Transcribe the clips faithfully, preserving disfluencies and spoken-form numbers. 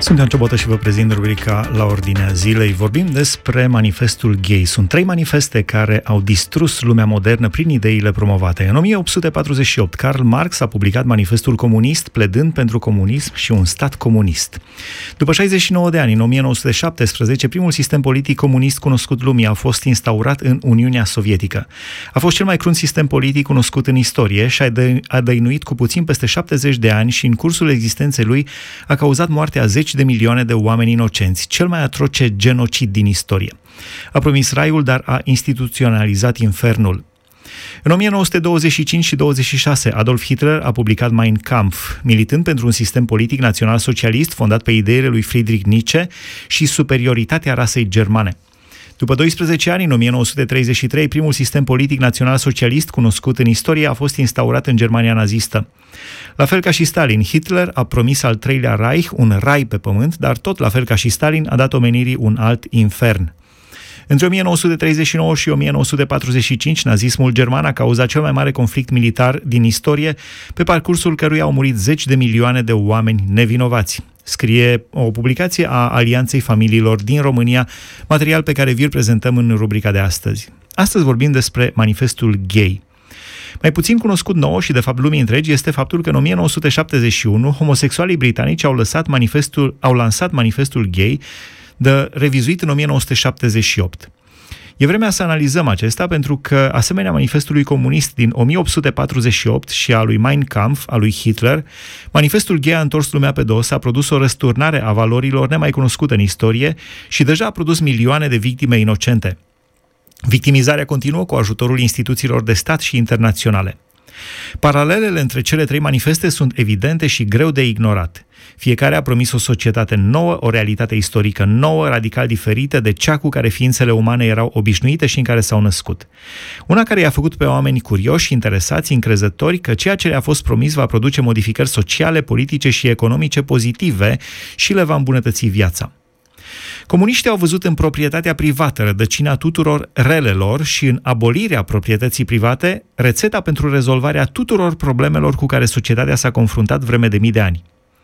Sunt Ioan Ciobotă și vă prezint rubrica La Ordinea Zilei. Vorbim despre manifestul gay. Sunt trei manifeste care au distrus lumea modernă prin ideile promovate. În o mie opt sute patruzeci și opt, Karl Marx a publicat manifestul comunist, pledând pentru comunism și un stat comunist. După șaizeci și nouă de ani, în o mie nouă sute șaptesprezece, primul sistem politic comunist cunoscut lumii a fost instaurat în Uniunea Sovietică. A fost cel mai crunt sistem politic cunoscut în istorie și a dăinuit cu puțin peste șaptezeci de ani și în cursul existenței lui a cauzat moartea a zeci de milioane de oameni inocenți, cel mai atroce genocid din istorie. A promis raiul, dar a instituționalizat infernul. În o mie nouă sute douăzeci și cinci și douăzeci și șase, Adolf Hitler a publicat Mein Kampf, militând pentru un sistem politic național-socialist fondat pe ideile lui Friedrich Nietzsche și superioritatea rasei germane. După doisprezece ani, în o mie nouă sute treizeci și trei, primul sistem politic național-socialist cunoscut în istorie a fost instaurat în Germania nazistă. La fel ca și Stalin, Hitler a promis al treilea Reich, un rai pe pământ, dar tot la fel ca și Stalin a dat omenirii un alt infern. Între o mie nouă sute treizeci și nouă și o mie nouă sute patruzeci și cinci, nazismul german a cauzat cel mai mare conflict militar din istorie, pe parcursul căruia au murit zeci de milioane de oameni nevinovați. Scrie o publicație a Alianței Familiilor din România, material pe care vi-l prezentăm în rubrica de astăzi. Astăzi vorbim despre manifestul gay. Mai puțin cunoscut nouă și de fapt lumii întregi este faptul că în o mie nouă sute șaptezeci și unu homosexualii britanici au, lăsat manifestul, au lansat manifestul gay, de revizuit în o mie nouă sute șaptezeci și opt. E vremea să analizăm acesta pentru că, asemenea manifestului comunist din o mie opt sute patruzeci și opt și a lui Mein Kampf, a lui Hitler, manifestul gay a întors lumea pe dos, a produs o răsturnare a valorilor nemai cunoscute în istorie și deja a produs milioane de victime inocente. Victimizarea continuă cu ajutorul instituțiilor de stat și internaționale. Paralelele între cele trei manifeste sunt evidente și greu de ignorat. Fiecare a promis o societate nouă, o realitate istorică nouă, radical diferită de cea cu care ființele umane erau obișnuite și în care s-au născut. Una care i-a făcut pe oameni curioși, interesați, încrezători că ceea ce le-a fost promis va produce modificări sociale, politice și economice pozitive și le va îmbunătăți viața. Comuniștii au văzut în proprietatea privată rădăcina tuturor relelor și în abolirea proprietății private rețeta pentru rezolvarea tuturor problemelor cu care societatea s-a confruntat vreme de mii de ani.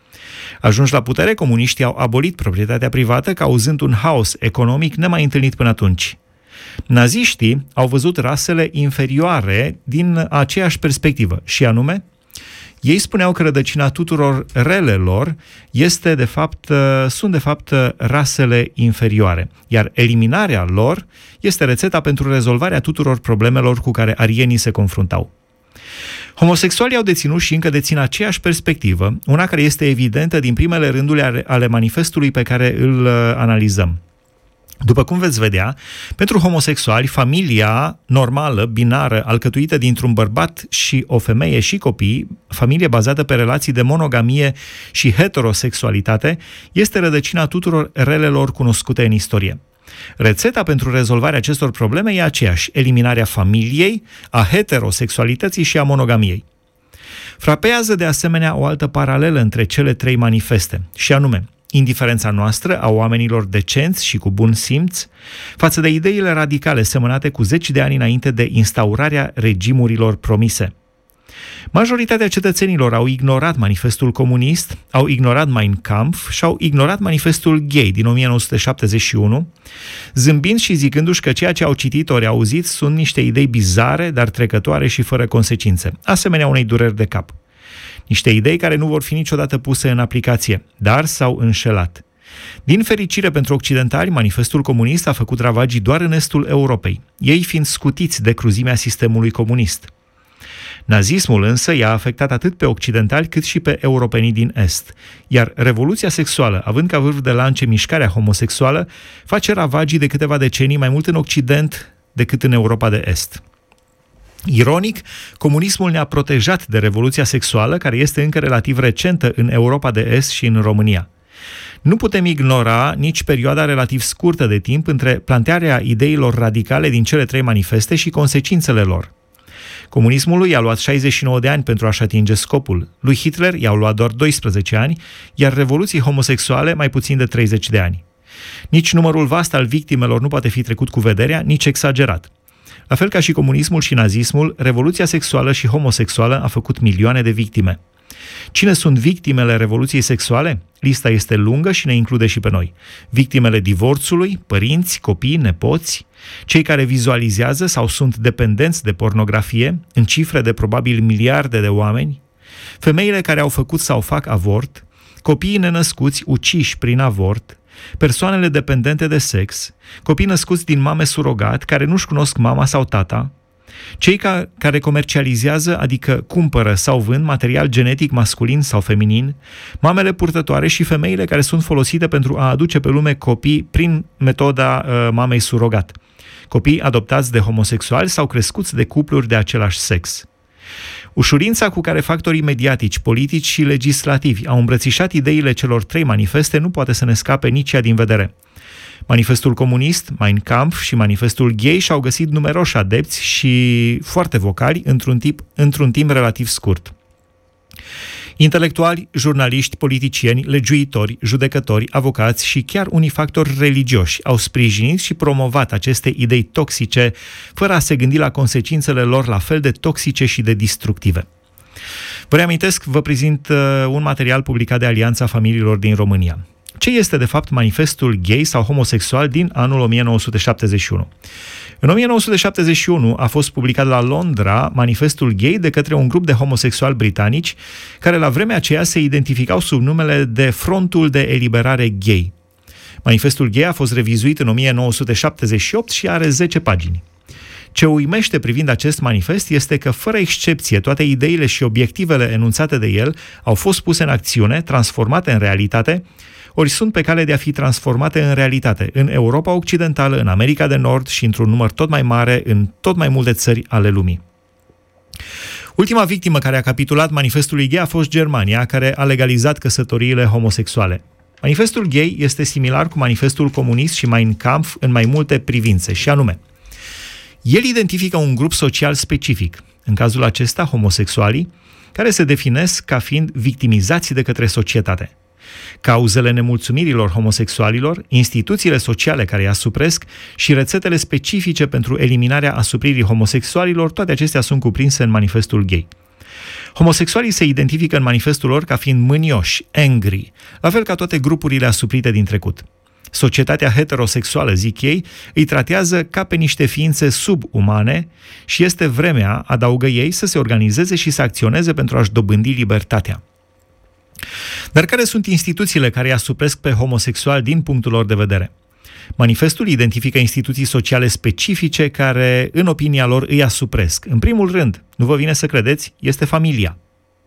Ajunși la putere, comuniștii au abolit proprietatea privată, cauzând un haos economic nemai întâlnit până atunci. Naziștii au văzut rasele inferioare din aceeași perspectivă, și anume, ei spuneau că rădăcina tuturor relelor este de fapt, sunt de fapt rasele inferioare, iar eliminarea lor este rețeta pentru rezolvarea tuturor problemelor cu care arienii se confruntau. Homosexualii au deținut și încă dețin aceeași perspectivă, una care este evidentă din primele rânduri ale manifestului pe care îl analizăm. După cum veți vedea, pentru homosexuali, familia normală, binară, alcătuită dintr-un bărbat și o femeie și copii, familie bazată pe relații de monogamie și heterosexualitate, este rădăcina tuturor relelor cunoscute în istorie. Rețeta pentru rezolvarea acestor probleme e aceeași: eliminarea familiei, a heterosexualității și a monogamiei. Frapează de asemenea o altă paralelă între cele trei manifeste, și anume indiferența noastră a oamenilor decenți și cu bun simț față de ideile radicale semănate cu zeci de ani înainte de instaurarea regimurilor promise. Majoritatea cetățenilor au ignorat manifestul comunist, au ignorat Mein Kampf și au ignorat manifestul gay din o mie nouă sute șaptezeci și unu, zâmbind și zicându-și că ceea ce au citit ori auzit sunt niște idei bizare, dar trecătoare și fără consecințe, asemenea unei dureri de cap. Niște idei care nu vor fi niciodată puse în aplicație, dar s-au înșelat. Din fericire pentru occidentali, manifestul comunist a făcut ravagii doar în estul Europei, ei fiind scutiți de cruzimea sistemului comunist. Nazismul însă i-a afectat atât pe occidentali cât și pe europenii din est, iar revoluția sexuală, având ca vârf de lance mișcarea homosexuală, face ravagii de câteva decenii mai mult în Occident decât în Europa de Est. Ironic, comunismul ne-a protejat de revoluția sexuală, care este încă relativ recentă în Europa de Est și în România. Nu putem ignora nici perioada relativ scurtă de timp între plantarea ideilor radicale din cele trei manifeste și consecințele lor. Comunismului i-a luat șaizeci și nouă de ani pentru a-și atinge scopul. Lui Hitler i-au luat doar doisprezece ani, iar revoluții homosexuale mai puțin de treizeci de ani. Nici numărul vast al victimelor nu poate fi trecut cu vederea, nici exagerat. La fel ca și comunismul și nazismul, revoluția sexuală și homosexuală a făcut milioane de victime. Cine sunt victimele revoluției sexuale? Lista este lungă și ne include și pe noi. Victimele divorțului, părinți, copii, nepoți, cei care vizualizează sau sunt dependenți de pornografie, în cifre de probabil miliarde de oameni, femeile care au făcut sau fac avort, copiii nenăscuți uciși prin avort, persoanele dependente de sex, copii născuți din mame surogat care nu-și cunosc mama sau tata, cei ca, care comercializează, adică cumpără sau vând material genetic masculin sau feminin, mamele purtătoare și femeile care sunt folosite pentru a aduce pe lume copii prin metoda uh, mamei surogat, copii adoptați de homosexuali sau crescuți de cupluri de același sex. Ușurința cu care factorii mediatici, politici și legislativi au îmbrățișat ideile celor trei manifeste nu poate să ne scape nici ea din vedere. Manifestul comunist, Mein Kampf și manifestul gay și-au găsit numeroși adepți și foarte vocali într-un timp, într-un timp relativ scurt. Intelectuali, jurnaliști, politicieni, legiuitori, judecători, avocați și chiar unii factori religioși au sprijinit și promovat aceste idei toxice, fără a se gândi la consecințele lor la fel de toxice și de destructive. Vă reamintesc, vă prezint un material publicat de Alianța Familiilor din România. Ce este de fapt manifestul gay sau homosexual din anul o mie nouă sute șaptezeci și unu? În o mie nouă sute șaptezeci și unu a fost publicat la Londra manifestul gay de către un grup de homosexuali britanici care la vremea aceea se identificau sub numele de Frontul de Eliberare Gay. Manifestul gay a fost revizuit în o mie nouă sute șaptezeci și opt și are zece pagini. Ce uimește privind acest manifest este că, fără excepție, toate ideile și obiectivele enunțate de el au fost puse în acțiune, transformate în realitate, ori sunt pe cale de a fi transformate în realitate în Europa Occidentală, în America de Nord și într-un număr tot mai mare în tot mai multe țări ale lumii. Ultima victimă care a capitulat manifestului gay a fost Germania, care a legalizat căsătoriile homosexuale. Manifestul gay este similar cu manifestul comunist și Mein Kampf în mai multe privințe, și anume: el identifică un grup social specific, în cazul acesta homosexualii, care se definesc ca fiind victimizați de către societate. Cauzele nemulțumirilor homosexualilor, instituțiile sociale care îi asupresc și rețetele specifice pentru eliminarea asupririi homosexualilor, toate acestea sunt cuprinse în manifestul gay. Homosexualii se identifică în manifestul lor ca fiind mânioși, angry, la fel ca toate grupurile asuprite din trecut. Societatea heterosexuală, zic ei, îi tratează ca pe niște ființe subumane și este vremea, adaugă ei, să se organizeze și să acționeze pentru a-și dobândi libertatea. Dar care sunt instituțiile care îi asupresc pe homosexuali din punctul lor de vedere? Manifestul identifică instituții sociale specifice care, în opinia lor, îi asupresc. În primul rând, nu vă vine să credeți, este familia.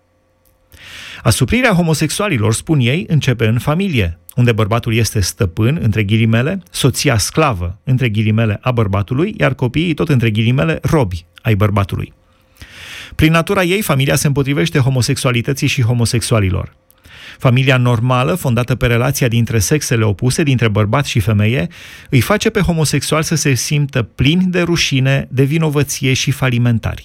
Asuprirea homosexualilor, spun ei, începe în familie, unde bărbatul este stăpân, între ghilimele, soția sclavă, între ghilimele, a bărbatului, iar copiii, tot între ghilimele, robi ai bărbatului. Prin natura ei, familia se împotrivește homosexualității și homosexualilor. Familia normală, fondată pe relația dintre sexele opuse, dintre bărbat și femeie, îi face pe homosexual să se simtă plini de rușine, de vinovăție și falimentari.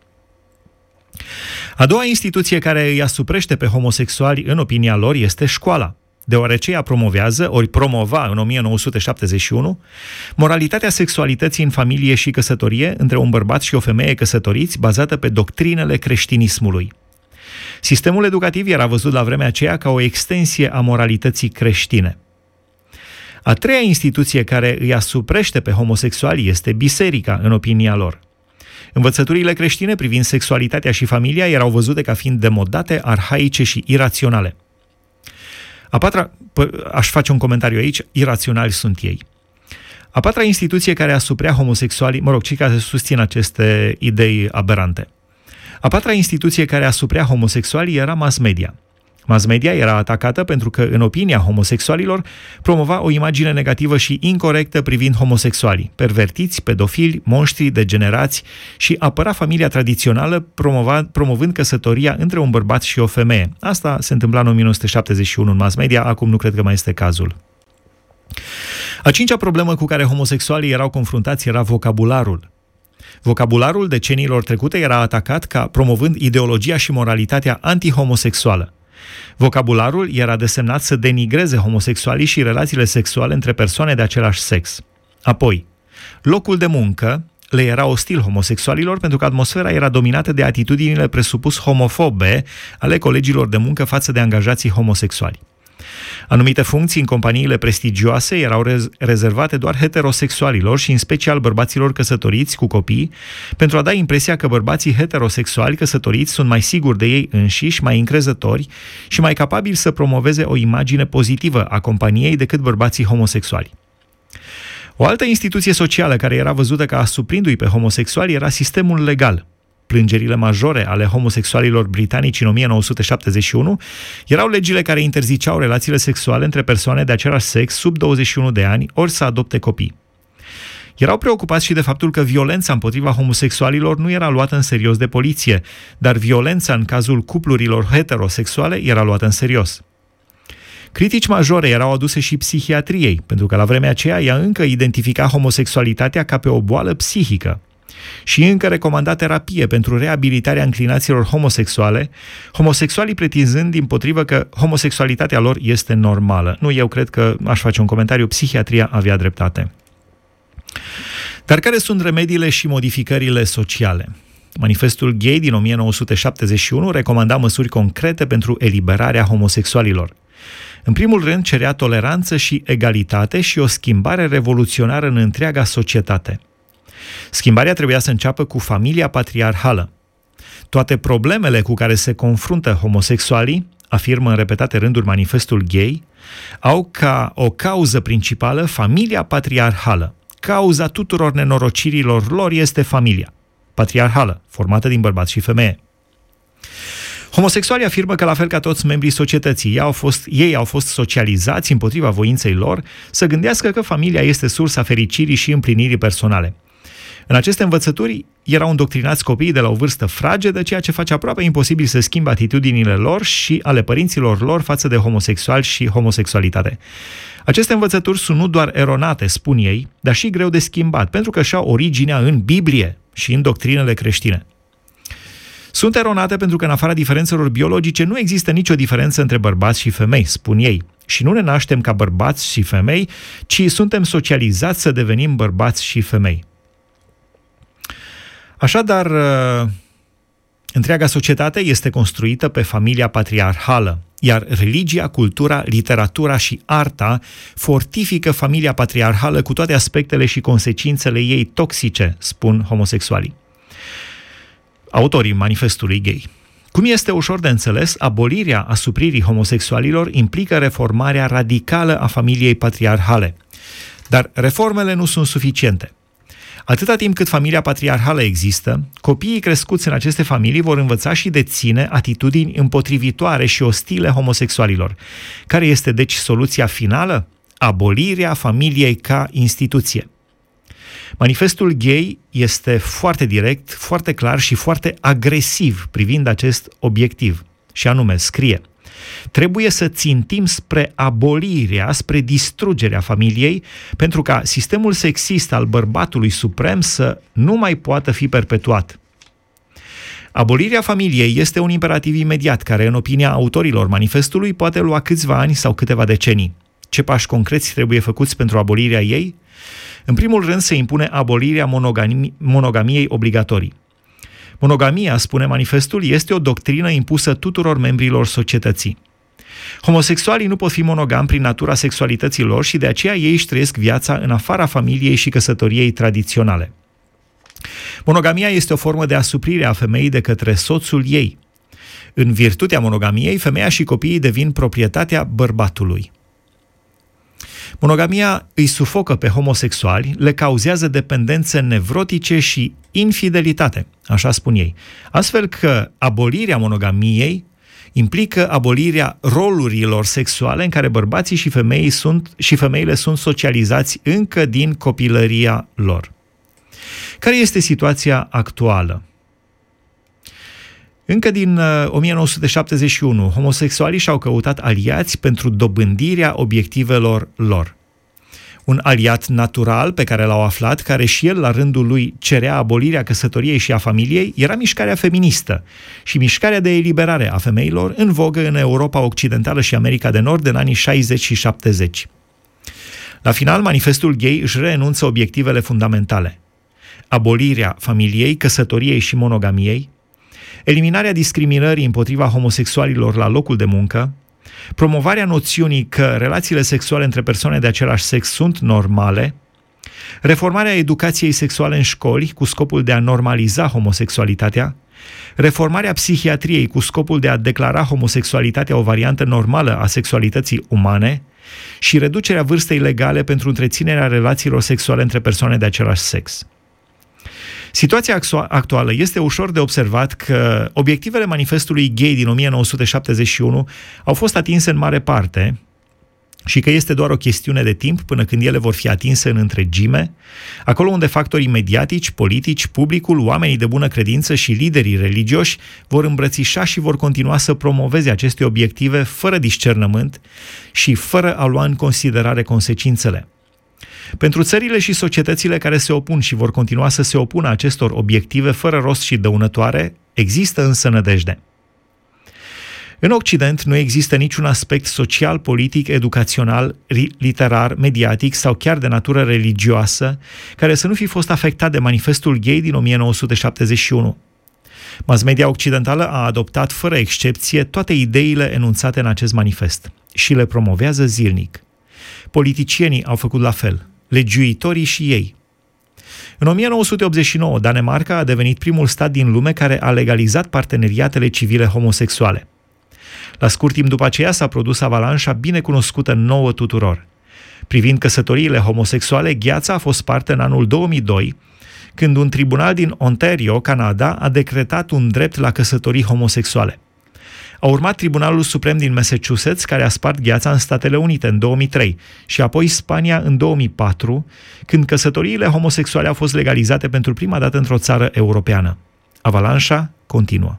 A doua instituție care îi asuprește pe homosexuali, în opinia lor, este școala, deoarece ea promovează, ori promova în o mie nouă sute șaptezeci și unu, moralitatea sexualității în familie și căsătorie între un bărbat și o femeie căsătoriți, bazată pe doctrinele creștinismului. Sistemul educativ era văzut la vremea aceea ca o extensie a moralității creștine. A treia instituție care îi asuprește pe homosexuali este biserica, în opinia lor. Învățăturile creștine privind sexualitatea și familia erau văzute ca fiind demodate, arhaice și iraționale. A patra, aș face un comentariu aici, iraționali sunt ei. A patra instituție care asuprea homosexualii, mă rog, cei care susțin aceste idei aberante. A patra instituție care asuprea homosexualii era mass media. Mass media era atacată pentru că, în opinia homosexualilor, promova o imagine negativă și incorectă privind homosexualii, pervertiți, pedofili, monștri, degenerați, și apăra familia tradițională, promova, promovând căsătoria între un bărbat și o femeie. Asta se întâmpla în o mie nouă sute șaptezeci și unu în mass media, acum nu cred că mai este cazul. A cincea problemă cu care homosexualii erau confruntați era vocabularul. Vocabularul deceniilor trecute era atacat ca promovând ideologia și moralitatea antihomosexuală. Vocabularul era desemnat să denigreze homosexualii și relațiile sexuale între persoane de același sex. Apoi, locul de muncă, le era ostil homosexualilor pentru că atmosfera era dominată de atitudinile presupus homofobe ale colegilor de muncă față de angajații homosexuali. Anumite funcții în companiile prestigioase erau rez- rezervate doar heterosexualilor și în special bărbaților căsătoriți cu copii, pentru a da impresia că bărbații heterosexuali căsătoriți sunt mai siguri de ei înșiși, mai încrezători și mai capabili să promoveze o imagine pozitivă a companiei decât bărbații homosexuali. O altă instituție socială care era văzută ca asuprindu-i pe homosexuali era sistemul legal. Plângerile majore ale homosexualilor britanici în o mie nouă sute șaptezeci și unu erau legile care interziceau relațiile sexuale între persoane de același sex sub douăzeci și unu de ani, ori să adopte copii. Erau preocupați și de faptul că violența împotriva homosexualilor nu era luată în serios de poliție, dar violența în cazul cuplurilor heterosexuale era luată în serios. Critici majore erau aduse și psihiatriei, pentru că la vremea aceea ea încă identifica homosexualitatea ca pe o boală psihică și încă recomanda terapie pentru reabilitarea înclinațiilor homosexuale, homosexualii pretinzând dimpotrivă că homosexualitatea lor este normală. Nu, eu cred că aș face un comentariu, psihiatria avea dreptate. Dar care sunt remediile și modificările sociale? Manifestul Gay din o mie nouă sute șaptezeci și unu recomanda măsuri concrete pentru eliberarea homosexualilor. În primul rând, cerea toleranță și egalitate și o schimbare revoluționară în întreaga societate. Schimbarea trebuia să înceapă cu familia patriarhală. Toate problemele cu care se confruntă homosexualii, afirmă în repetate rânduri manifestul Gay, au ca o cauză principală familia patriarhală. Cauza tuturor nenorocirilor lor este familia patriarhală, formată din bărbați și femeie. Homosexualii afirmă că, la fel ca toți membrii societății, ei au fost, ei au fost socializați împotriva voinței lor să gândească că familia este sursa fericirii și împlinirii personale. În aceste învățături erau îndoctrinați copiii de la o vârstă fragedă, ceea ce face aproape imposibil să schimbe atitudinile lor și ale părinților lor față de homosexuali și homosexualitate. Aceste învățături sunt nu doar eronate, spun ei, dar și greu de schimbat, pentru că și-au originea în Biblie și în doctrinele creștine. Sunt eronate pentru că, în afara diferențelor biologice, nu există nicio diferență între bărbați și femei, spun ei. Și nu ne naștem ca bărbați și femei, ci suntem socializați să devenim bărbați și femei. Așadar, întreaga societate este construită pe familia patriarhală, iar religia, cultura, literatura și arta fortifică familia patriarhală cu toate aspectele și consecințele ei toxice, spun homosexualii. Autorii manifestului Gay. Cum este ușor de înțeles, abolirea asupririi homosexualilor implică reformarea radicală a familiei patriarhale. Dar reformele nu sunt suficiente. Atâta timp cât familia patriarhală există, copiii crescuți în aceste familii vor învăța și deține atitudini împotrivitoare și ostile homosexualilor. Care este deci soluția finală? Abolirea familiei ca instituție. Manifestul Gay este foarte direct, foarte clar și foarte agresiv privind acest obiectiv. Și anume, scrie: trebuie să țintim spre abolirea, spre distrugerea familiei, pentru ca sistemul sexist al bărbatului suprem să nu mai poată fi perpetuat. Abolirea familiei este un imperativ imediat, care, în opinia autorilor manifestului, poate lua câțiva ani sau câteva decenii. Ce pași concreți trebuie făcuți pentru abolirea ei? În primul rând, se impune abolirea monogami- monogamiei obligatorii. Monogamia, spune manifestul, este o doctrină impusă tuturor membrilor societății. Homosexualii nu pot fi monogami prin natura sexualității lor și de aceea ei își trăiesc viața în afara familiei și căsătoriei tradiționale. Monogamia este o formă de asuprire a femeii de către soțul ei. În virtutea monogamiei, femeia și copiii devin proprietatea bărbatului. Monogamia îi sufocă pe homosexuali, le cauzează dependențe nevrotice și infidelitate, așa spun ei. Astfel că abolirea monogamiei implică abolirea rolurilor sexuale în care bărbații și, femeii sunt, și femeile sunt socializați încă din copilăria lor. Care este situația actuală? Încă din o mie nouă sute șaptezeci și unu, homosexualii și-au căutat aliați pentru dobândirea obiectivelor lor. Un aliat natural pe care l-au aflat, care și el la rândul lui cerea abolirea căsătoriei și a familiei, era mișcarea feministă și mișcarea de eliberare a femeilor în vogă în Europa Occidentală și America de Nord în anii șaizeci și șaptezeci. La final, manifestul Gay își renunță obiectivele fundamentale. abolirea familiei, căsătoriei și monogamiei, eliminarea discriminării împotriva homosexualilor la locul de muncă, promovarea noțiunii că relațiile sexuale între persoane de același sex sunt normale, reformarea educației sexuale în școli cu scopul de a normaliza homosexualitatea, reformarea psihiatriei cu scopul de a declara homosexualitatea o variantă normală a sexualității umane și reducerea vârstei legale pentru întreținerea relațiilor sexuale între persoane de același sex. Situația actuală este ușor de observat că obiectivele manifestului gay din o mie nouă sute șaptezeci și unu au fost atinse în mare parte și că este doar o chestiune de timp până când ele vor fi atinse în întregime, acolo unde factorii mediatici, politici, publicul, oamenii de bună credință și liderii religioși vor îmbrățișa și vor continua să promoveze aceste obiective fără discernământ și fără a lua în considerare consecințele. Pentru țările și societățile care se opun și vor continua să se opună acestor obiective fără rost și dăunătoare, există însă nădejde. În Occident nu există niciun aspect social, politic, educațional, literar, mediatic sau chiar de natură religioasă care să nu fi fost afectat de manifestul gay din o mie nouă sute șaptezeci și unu. Mass media occidentală a adoptat fără excepție toate ideile enunțate în acest manifest și le promovează zilnic. Politicienii au făcut la fel, legiuitorii și ei. În o mie nouă sute optzeci și nouă, Danemarca a devenit primul stat din lume care a legalizat parteneriatele civile homosexuale. La scurt timp după aceea s-a produs avalanșa binecunoscută nouă tuturor. Privind căsătoriile homosexuale, gheața a fost spartă în anul două mii doi, când un tribunal din Ontario, Canada, a decretat un drept la căsătorii homosexuale. A urmat Tribunalul Suprem din Massachusetts, care a spart gheața în Statele Unite în două mii trei și apoi Spania în două mii patru, când căsătoriile homosexuale au fost legalizate pentru prima dată într-o țară europeană. Avalanșa continuă.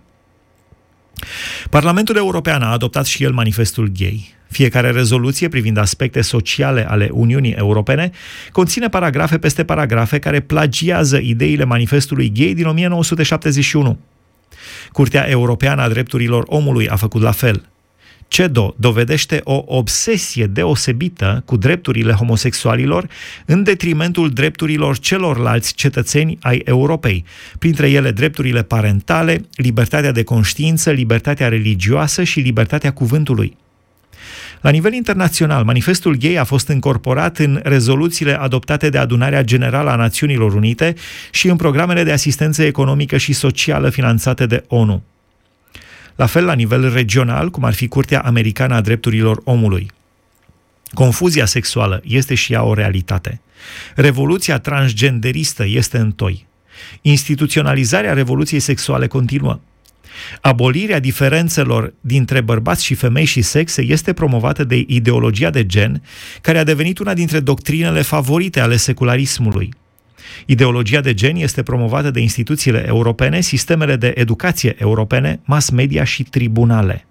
Parlamentul European a adoptat și el manifestul gay. Fiecare rezoluție privind aspecte sociale ale Uniunii Europene conține paragrafe peste paragrafe care plagiază ideile manifestului gay din o mie nouă sute șaptezeci și unu. Curtea Europeană a Drepturilor Omului a făcut la fel. C E D O dovedește o obsesie deosebită cu drepturile homosexualilor în detrimentul drepturilor celorlalți cetățeni ai Europei, printre ele drepturile parentale, libertatea de conștiință, libertatea religioasă și libertatea cuvântului. La nivel internațional, manifestul gay a fost încorporat în rezoluțiile adoptate de Adunarea Generală a Națiunilor Unite și în programele de asistență economică și socială finanțate de O N U. La fel la nivel regional, cum ar fi Curtea Americană a Drepturilor Omului. Confuzia sexuală este și ea o realitate. Revoluția transgenderistă este în toi. Instituționalizarea revoluției sexuale continuă. Abolirea diferențelor dintre bărbați și femei și sexe este promovată de ideologia de gen, care a devenit una dintre doctrinele favorite ale secularismului. Ideologia de gen este promovată de instituțiile europene, sistemele de educație europene, mass media și tribunale.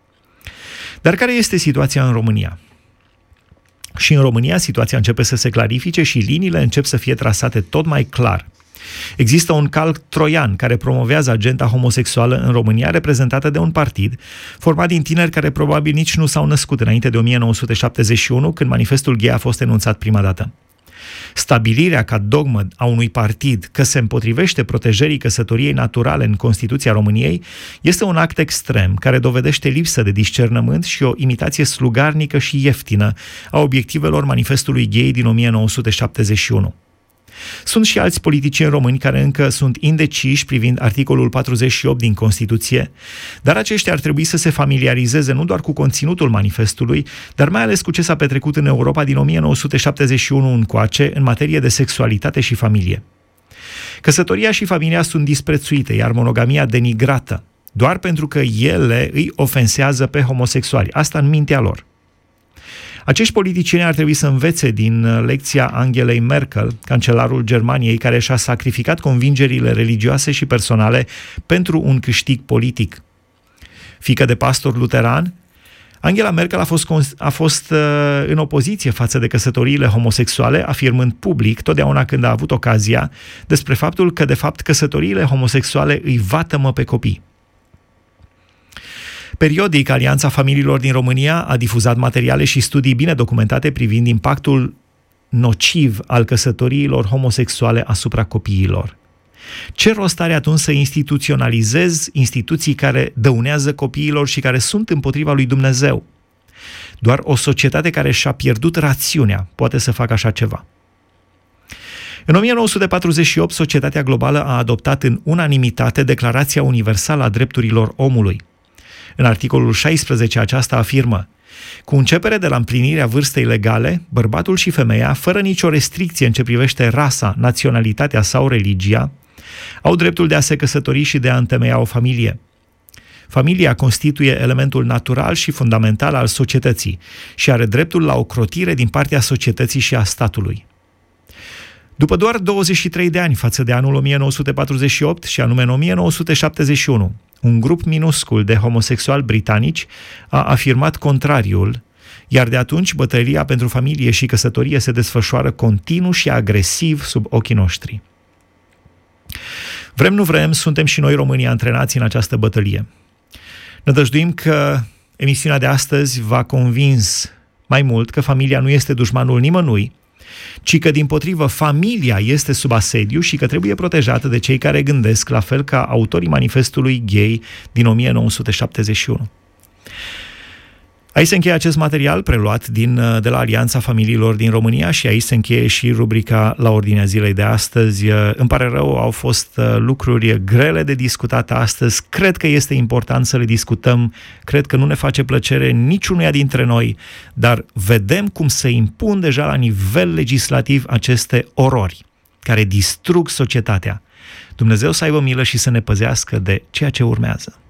Dar care este situația în România? Și în România situația începe să se clarifice și liniile încep să fie trasate tot mai clar. Există un calc troian care promovează agenda homosexuală în România, reprezentată de un partid format din tineri care probabil nici nu s-au născut înainte de o mie nouă sute șaptezeci și unu, când manifestul gay a fost enunțat prima dată. Stabilirea ca dogmă a unui partid că se împotrivește protejării căsătoriei naturale în Constituția României este un act extrem care dovedește lipsă de discernământ și o imitație slugarnică și ieftină a obiectivelor manifestului gay din o mie nouă sute șaptezeci și unu. Sunt și alți politicieni români care încă sunt indeciși privind articolul patruzeci și opt din Constituție, dar aceștia ar trebui să se familiarizeze nu doar cu conținutul manifestului, dar mai ales cu ce s-a petrecut în Europa din o mie nouă sute șaptezeci și unu încoace în materie de sexualitate și familie. Căsătoria și familia sunt disprețuite, iar monogamia denigrată, doar pentru că ele îi ofensează pe homosexuali. Asta în mintea lor. Acești politicieni ar trebui să învețe din lecția Angelei Merkel, cancelarul Germaniei, care și-a sacrificat convingerile religioase și personale pentru un câștig politic. Fiică de pastor luteran, Angela Merkel a fost, a fost uh, în opoziție față de căsătoriile homosexuale, afirmând public, totdeauna când a avut ocazia, despre faptul că, de fapt, căsătoriile homosexuale îi vatămă pe copii. Periodic, Alianța Familiilor din România a difuzat materiale și studii bine documentate privind impactul nociv al căsătoriilor homosexuale asupra copiilor. Ce rost are atunci să instituționalizezi instituții care dăunează copiilor și care sunt împotriva lui Dumnezeu? Doar o societate care și-a pierdut rațiunea poate să facă așa ceva. În o mie nouă sute patruzeci și opt, societatea globală a adoptat în unanimitate Declarația Universală a Drepturilor Omului. În articolul șaisprezece aceasta afirmă: cu începere de la împlinirea vârstei legale, bărbatul și femeia, fără nicio restricție în ce privește rasa, naționalitatea sau religia, au dreptul de a se căsători și de a întemeia o familie. Familia constituie elementul natural și fundamental al societății și are dreptul la ocrotire din partea societății și a statului. După doar douăzeci și trei de ani față de anul o mie nouă sute patruzeci și opt, și anume în o mie nouă sute șaptezeci și unu, un grup minuscul de homosexuali britanici a afirmat contrariul, iar de atunci bătălia pentru familie și căsătorie se desfășoară continuu și agresiv sub ochii noștri. Vrem, nu vrem, suntem și noi românii antrenați în această bătălie. Nădăjduim că emisiunea de astăzi v-a convins mai mult că familia nu este dușmanul nimănui, ci că, dimpotrivă, familia este sub asediu și că trebuie protejată de cei care gândesc la fel ca autorii manifestului gay din o mie nouă sute șaptezeci și unu. Aici se încheie acest material preluat din, de la Alianța Familiilor din România și aici se încheie și rubrica La Ordinea Zilei de astăzi. Îmi pare rău, au fost lucruri grele de discutat astăzi. Cred că este important să le discutăm. Cred că nu ne face plăcere niciunuia dintre noi, dar vedem cum se impun deja la nivel legislativ aceste orori care distrug societatea. Dumnezeu să aibă milă și să ne păzească de ceea ce urmează.